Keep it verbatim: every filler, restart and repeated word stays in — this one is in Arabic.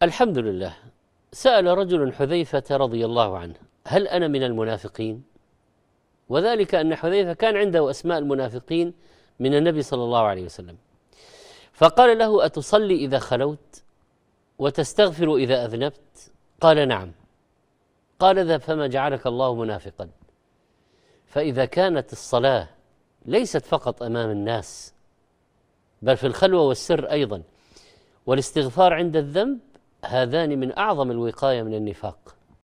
الحمد لله. سأل رجل حذيفة رضي الله عنه: هل أنا من المنافقين؟ وذلك أن حذيفة كان عنده أسماء المنافقين من النبي صلى الله عليه وسلم، فقال له: أتصلي إذا خلوت وتستغفر إذا أذنبت؟ قال: نعم. قال: إذا فما جعلك الله منافقا. فإذا كانت الصلاة ليست فقط أمام الناس بل في الخلوة والسر أيضا، والاستغفار عند الذنب، هذان من أعظم الوقاية من النفاق.